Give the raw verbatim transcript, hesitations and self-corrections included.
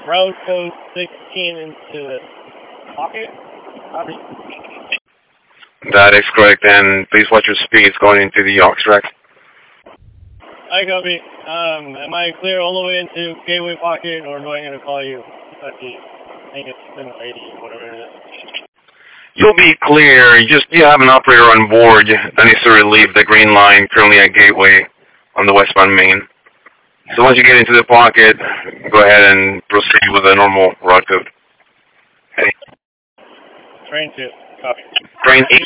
route code sixteen into the pocket. Copy. That is correct, and please watch your speeds going into the aux track. I copy. Um, am I clear all the way into gateway pocket, or do I need to call you at the, I think it's in eighty, whatever it is? You'll be clear. You just you have an operator on board that needs to relieve the green line currently at gateway on the westbound main. So once you get into the pocket, go ahead and proceed with a normal route code. Okay. Train two. Copy. Train eight.